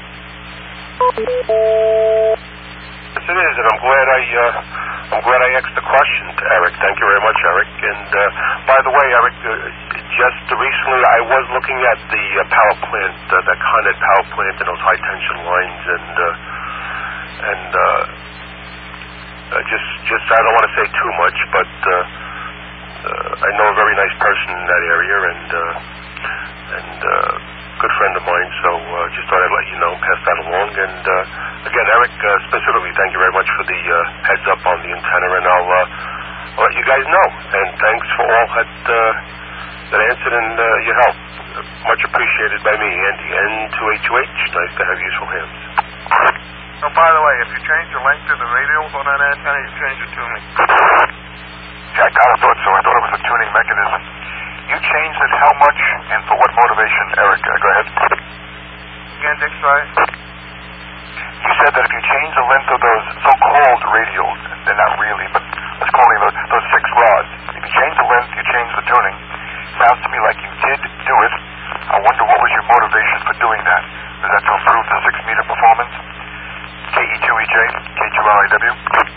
Yes, it is, and I'm glad I uh, I'm glad I asked the question to Eric. Thank you very much, Eric. And uh, by the way, Eric, uh, just recently I was looking at the uh, power plant, uh, that Con Ed power plant, and those high tension lines, and uh, and uh, uh, just just I don't want to say too much, but uh, uh, I know a very nice person in that area, and uh, and uh, good friend of mine. So uh, just thought I'd let you know, pass that along. And uh, again, Eric, uh, specifically, thank you very much for the uh, heads up on the antenna, and I'll, uh, I'll let you guys know. And thanks for all had uh, that answered and uh, your help. Much appreciated by me, Andy. N two H U H, nice to have useful hands. Oh, by the way, if you change the length of the radials on that antenna, you change the tuning. Yeah, I kind of thought so. I thought it was a tuning mechanism. You changed it how much and for what motivation, Eric? Uh, go ahead. Again, Dick, sorry? You said that if you change the length of those so-called radials, they're not really, but let's call them those, those six rods. If you change the length, you change the tuning. Sounds to me like you did do it. I wonder what was your motivation for doing that. Was that to improve the six-meter performance? K E two E J, K two R I W.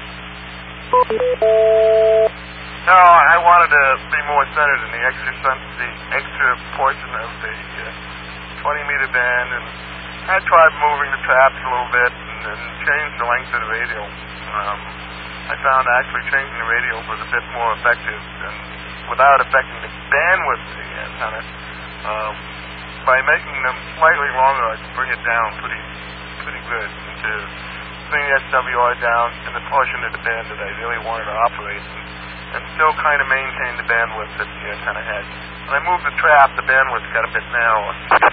No, I wanted to be more centered in the extra, the extra portion of the twenty-meter band, and I tried moving the traps a little bit and, and changed the length of the radial. Um, I found actually changing the radial was a bit more effective and without affecting the bandwidth of the antenna. Um, by making them slightly longer, I could bring it down pretty pretty good to bring the S W R down in the portion of the band that I really wanted to operate and, and still kind of maintain the bandwidth that the antenna had. When I moved the trap, the bandwidth got a bit narrower.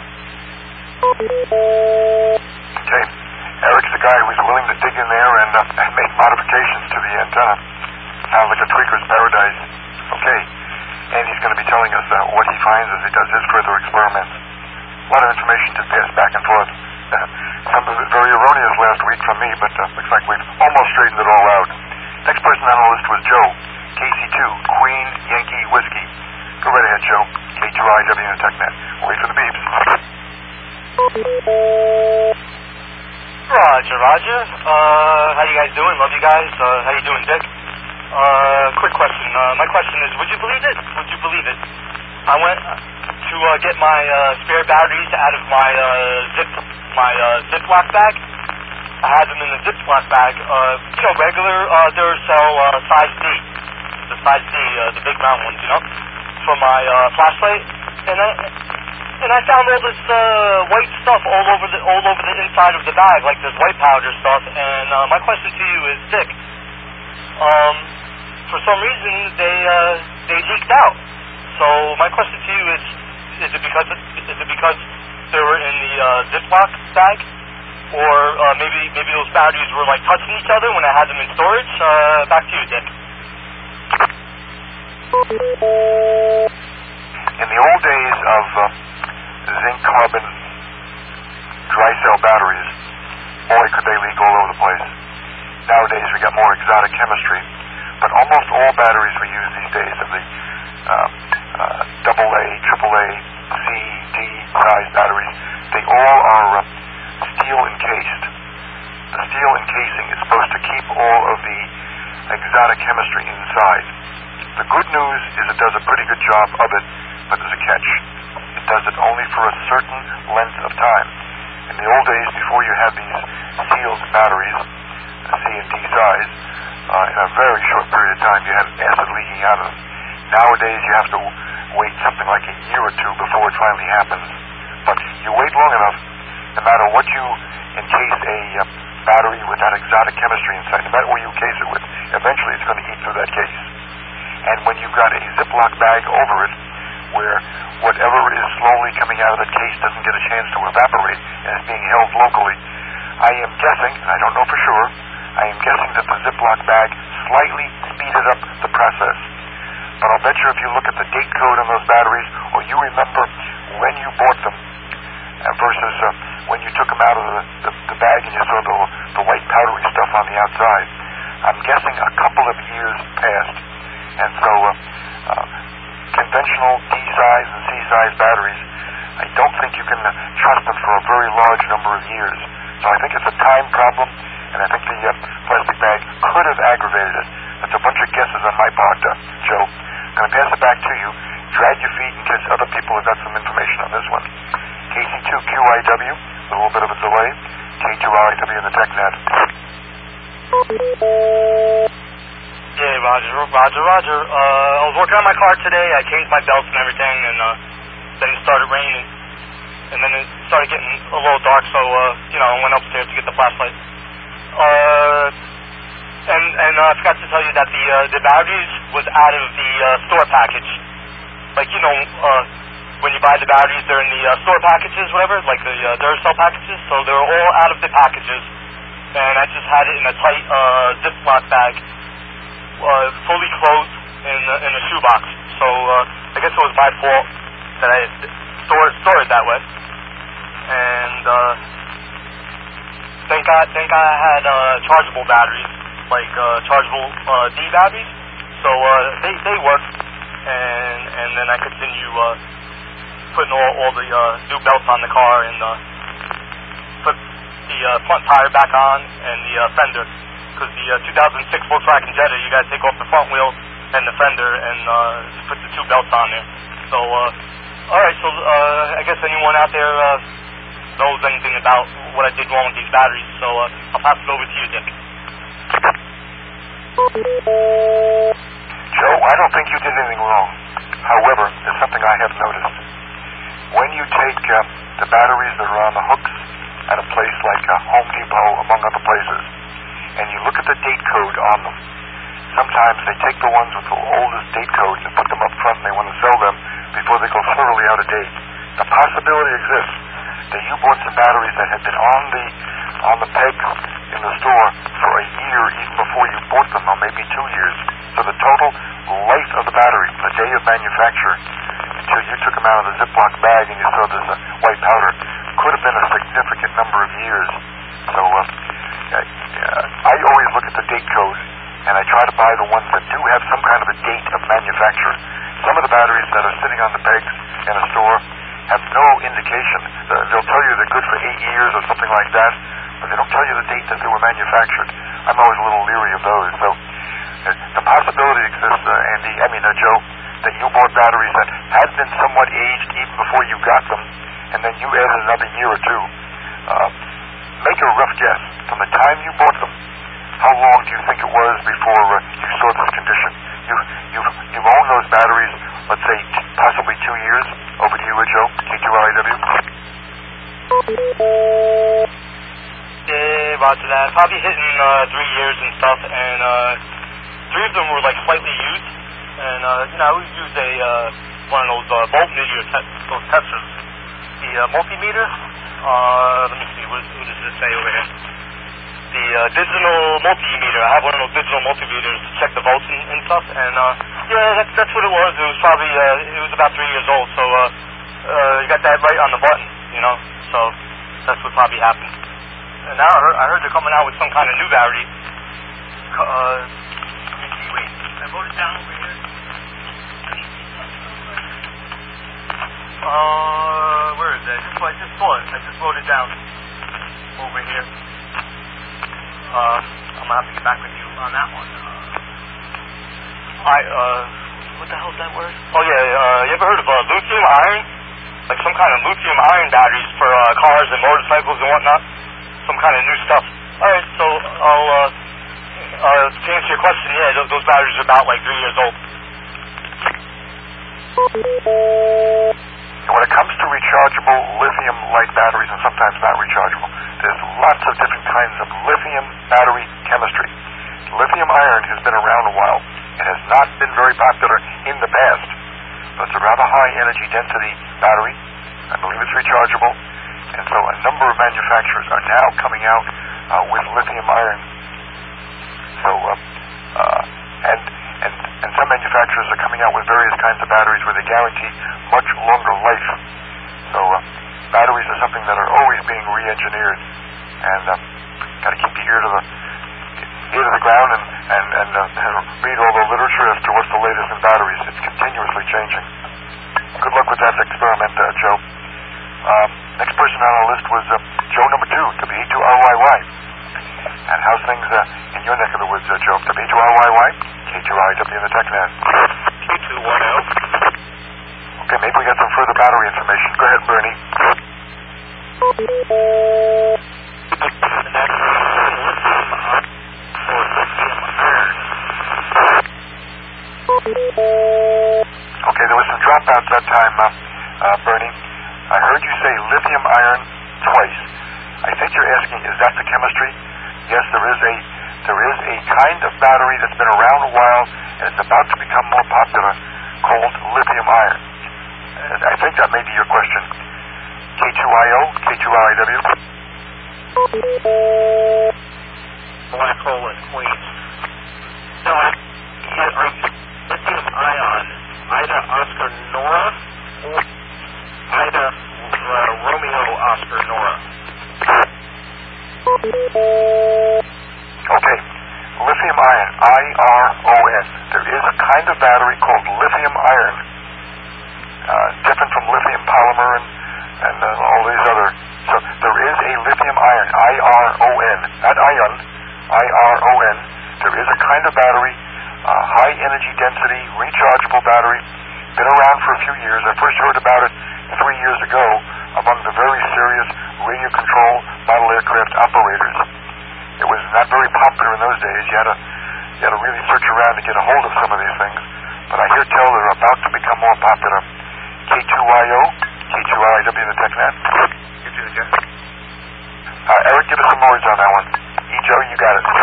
Okay. Eric's the guy who was willing to dig in there and, uh, and make modifications to the antenna. Sounds like a tweaker's paradise. Okay. And he's going to be telling us uh, what he finds as he does his further experiments. A lot of information to pass back and forth. Some of it very erroneous last week from me, but uh, looks like we've almost straightened it all out. Next person on the list was Joe, K C two, Queen Yankee Whiskey. Go right ahead, Joe. K two R I W and TechNet. We'll wait for the beeps. Roger, Roger. Uh, how you guys doing? Love you guys. Uh, how you doing, Dick? Uh, quick question. Uh, my question is, would you believe it? Would you believe it? I went to uh, get my uh, spare batteries out of my uh, zip, my uh, Ziploc bag. I had them in the Ziploc bag. Uh, you know, regular uh, Duracell uh, size D, the size D, uh, the big round ones, you know, for my uh, flashlight. And I and I found all this uh, white stuff all over the all over the inside of the bag, like this white powder stuff. And uh, my question to you is, Dick, um, for some reason they uh, they leaked out. So my question to you is: Is it because is it because they were in the uh, Ziploc bag, or uh, maybe maybe those batteries were like touching each other when I had them in storage? Uh, back to you, Dick. In the old days of uh, zinc carbon dry cell batteries, boy, could they leak all over the place. Nowadays we got more exotic chemistry, but almost all batteries we use these days of the uh, uh, double A, triple A, C, D size batteries, they all are uh, steel encased. The steel encasing is supposed to keep all of the exotic chemistry inside. The good news is it does a pretty good job of it, but there's a catch. It does it only for a certain length of time. In the old days, before you had these sealed batteries, C and D size, uh, in a very short period of time you had acid leaking out of them. Nowadays you have to wait something like a year or two before it finally happens. But you wait long enough, no matter what you encase a uh, battery with that exotic chemistry inside, no matter what you encase it with, eventually it's going to eat through that case. And when you've got a Ziploc bag over it, where whatever is slowly coming out of the case doesn't get a chance to evaporate and is being held locally, I am guessing, I don't know for sure, I am guessing that the Ziploc bag slightly speeded up the process. But I'll bet you if you look at the date code on those batteries, or you remember when you bought them, uh, versus uh, when you took them out of the, the, the bag and you saw the, the white powdery stuff on the outside, I'm guessing a couple of years passed. And so uh, uh, conventional D-size and C-size batteries, I don't think you can uh, trust them for a very large number of years. So I think it's a time problem, and I think the uh, plastic bag could have aggravated it. That's a bunch of guesses on my part, uh, Joe. I'm going to pass it back to you. Drag your feet in case other people have got some information on this one. K C two Q I W, a little bit of a delay. K two R I W in the TechNet. Yeah, Roger, Roger, Roger. Uh, I was working on my car today. I changed my belts and everything, and uh, then it started raining. And then it started getting a little dark, so, uh, you know, I went upstairs to get the flashlight. Uh, and and uh, I forgot to tell you that the uh, the batteries was out of the uh, store package. Like, you know, uh, when you buy the batteries, they're in the uh, store packages, whatever, like the uh, Duracell packages. So they're all out of the packages, and I just had it in a tight uh, Ziploc bag, uh, fully closed in uh, in a shoebox. So uh, I guess it was my fault that I store store it that way. And uh, thank God, thank God I had uh, chargeable batteries, like uh, chargeable uh, D batteries. So uh, they they work, and and then I continue uh, putting all, all the uh, new belts on the car and uh, put the uh, front tire back on and the uh, fender, because the uh, two thousand six Volkswagen Jetta, you got to take off the front wheel and the fender and uh, just put the two belts on there. So uh, all right, so uh, I guess anyone out there uh, knows anything about what I did wrong with these batteries, so uh, I'll pass it over to you, Dick. Joe, I don't think you did anything wrong. However, there's something I have noticed. When you take uh, the batteries that are on the hooks at a place like uh, Home Depot, among other places, and you look at the date code on them, sometimes they take the ones with the oldest date code and put them up front and they want to sell them before they go thoroughly out of date. The possibility exists that you bought some batteries that had been on the on the peg in the store for a year even before you bought them, or maybe two years. So the total life of the battery, from the day of manufacture until you took them out of the Ziploc bag and you saw this uh, white powder, could have been a significant number of years. So uh, uh, I always look at the date code, and I try to buy the ones that do have some kind of a date of manufacture. Some of the batteries that are sitting on the pegs in a store have no indication. Uh, they'll tell you they're good for eight years or something like that, but they don't tell you the date that they were manufactured. I'm always a little leery of those. So uh, the possibility exists, uh, Andy, I mean, uh, Joe, that you bought batteries that had been somewhat aged even before you got them, and then you added another year or two. Uh, make a rough guess. From the time you bought them, how long do you think it was before uh, you saw this condition? You, you've, you've owned those batteries, let's say, t- possibly two years. Over to you, uh, Joe, K two R I W. Yeah, roger that. Probably hitting uh, three years and stuff, and uh, three of them were like slightly used. And uh, you know, I always use a uh, one of those uh, voltmeter te- those testers, the uh, multimeter. Uh, let me see, what, what does it say over here? The uh, digital multimeter. I have one of those digital multimeters to check the volts and, and stuff. And uh, yeah, that's that's what it was. It was probably uh, it was about three years old. So uh, uh, you got that right on the button, you know. So that's what probably happened. And now I heard, I heard they're coming out with some kind of new battery. Uh, let me see. Wait, I wrote it down over here. Uh, where is that? I just, I just saw it. I just wrote it down over here. Uh, I'm gonna have to get back with you on that one. Uh, I, uh, what the hell is that word? Oh yeah, uh, you ever heard of uh, lithium iron? Like some kind of lithium iron batteries for uh, cars and motorcycles and whatnot? Some kind of new stuff. Alright, so I'll, uh, uh, to answer your question, yeah, those, those batteries are about like three years old. And when it comes to rechargeable lithium-like batteries, and sometimes not rechargeable, there's lots of different kinds of lithium battery chemistry. Lithium iron has been around a while. It has not been very popular in the past, but it's a rather high energy density battery. I believe it's rechargeable, and so a number of manufacturers are now coming out uh, with lithium iron. So, uh, uh, and and and some manufacturers are coming out with various kinds of batteries where they guarantee much longer life. So, uh, batteries are something that are always being re-engineered, and um, got to keep your ear to the ear to the ground and and, and, uh, and read all the literature as to what's the latest in batteries. It's continuously changing. Good luck with that experiment, uh, Joe. Um, next person on our list was uh, Joe number two, W E two R Y Y. And how's things uh, in your neck of the woods, uh, Joe? W E two R Y Y, K two R I W in the TechNet. K two one zero. Okay, maybe we got some further battery information. Go ahead, Bernie. Okay, there was some dropouts that time, uh, uh, Bernie. I heard you say lithium iron twice. I think you're asking, is that the chemistry? Yes, there is a there is a kind of battery that's been around a while and it's about to become more popular called lithium iron. And I think that may be your question. K two I O, K two R I W. Black hole in Queens. No, I, yeah, are you lithium ion, Ida Oscar Nora, or Ida uh, Romeo Oscar Nora? Okay, lithium iron, I R O N. There is a kind of battery called lithium iron, uh, different from lithium polymer and, and uh, all these other. So there is a lithium iron, I R O N, not ion, I R O N. There is a kind of battery, uh, high energy density, rechargeable battery, been around for a few years. I first heard about it three years ago among the very serious radio control model aircraft operators. It was not very popular in those days. You had to, you had to really search around to get a hold of some of these things. But I hear tell they're about to become more popular. K two I O, K two R I W in the TechNet. K two, Jeff. Uh, Eric, give us some words on that one. E. Joe, you got it.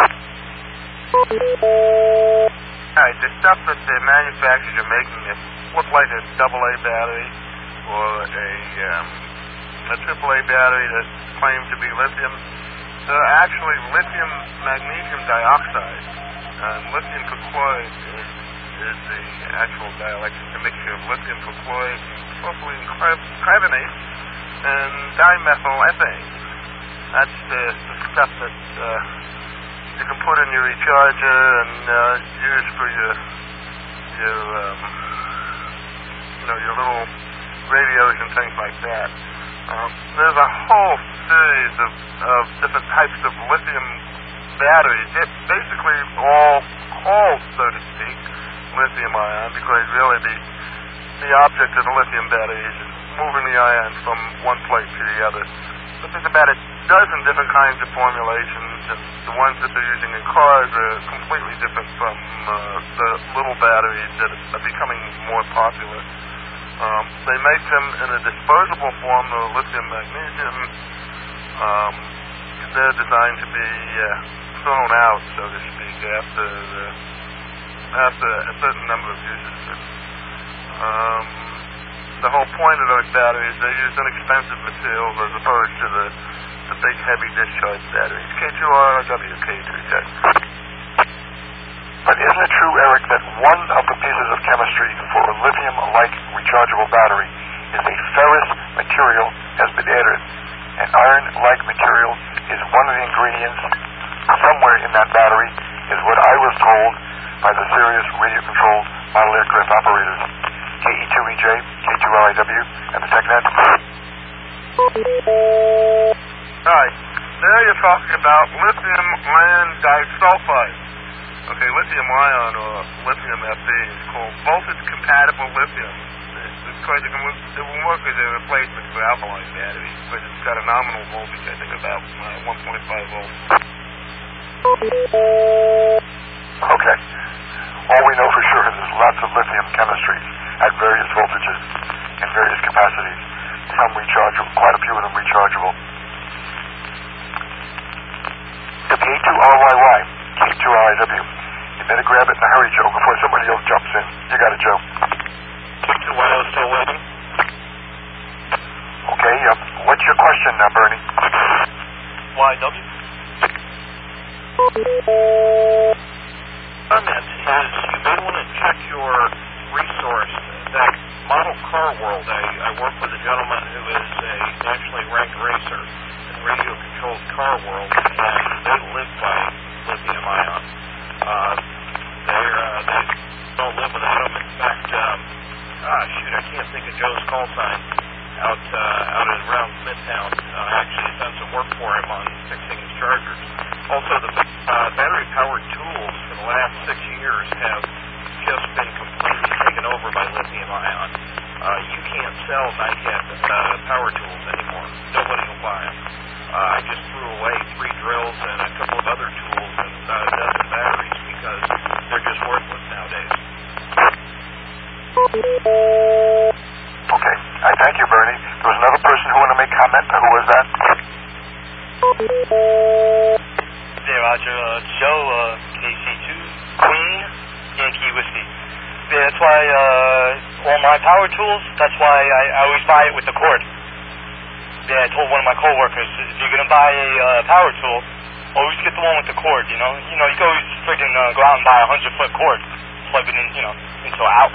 All right, the stuff that the manufacturers are making it look like a double A battery or a, um, a triple A battery that claims to be lithium. They're actually lithium magnesium dioxide. And lithium perchlorate is, is the actual dielectric, a mixture of lithium perchlorate and propylene carbonate and dimethyl-ethane. That's the, the stuff that uh, you can put in your recharger and uh, use for your your um, you know your little radios and things like that. Um, there's a whole series of, of different types of lithium batteries. It's basically all called, so to speak, lithium ion because really the the object of the lithium battery is moving the ions from one plate to the other. But there's about a dozen different kinds of formulations, and the ones that they're using in cars are completely different from uh, the little batteries that are becoming more popular. Um, they make them in a disposable form, the lithium magnesium. Um, they're designed to be uh, thrown out, so to speak, after the, after a certain number of uses. Um, the whole point of those batteries, they use inexpensive materials as opposed to the, the big heavy discharge batteries. K two R W, K two J. But isn't it true, Eric, that one of the pieces of chemistry for a lithium-like rechargeable battery is a ferrous material has been added? An iron-like material is one of the ingredients somewhere in that battery, is what I was told by the serious radio-controlled model aircraft operators. K E two E J, K two R I W, and the TechNet. All right. There you're talking about lithium iron disulfide. Okay, lithium ion or lithium F E is called voltage-compatible lithium. Because it, can, it will work as a replacement for alkaline batteries, because it's got a nominal voltage, I think, about uh, one point five volts. Okay. All we know for sure is there's lots of lithium chemistries at various voltages and various capacities. Some rechargeable, quite a few of them rechargeable. W A two R Y Y, K two R I W. You better grab it in a hurry, Joe, before somebody else jumps in. You got it, Joe. K two Y O still waiting? Okay, uh, what's your question now, Bernie? Y W? Comment is you may want to check your resource, that Model Car World. I, I work with a gentleman who is a nationally ranked racer in radio-controlled car world, and they live by lithium ion. Uh, they're, uh, they don't live without them. In fact, um, ah, shoot, I can't think of Joe's call sign out uh, out at around Midtown. Uh, actually, has done some work for him on fixing his chargers. Also, the uh, battery-powered tools for the last six years have just been completely taken over by lithium ion. Uh, you can't sell NiCad uh, power tools anymore. Nobody will buy them. Uh, I just threw away three drills and a couple of other tools and uh, a dozen batteries because they're just worthless nowadays. Okay, I thank you, Bernie. There was another person who wanted to make comment. Who was that? Zero. Roger. Uh, Joe, uh, K C two, Queen, Yankee Whiskey. Yeah, that's why uh, all my power tools, that's why I, I always buy it with the cord. Yeah, I told one of my coworkers, if you're going to buy a uh, power tool, always get the one with the cord, you know? You know, you can always friggin' uh, go out and buy a hundred-foot cord, plug it in, you know, into an outlet.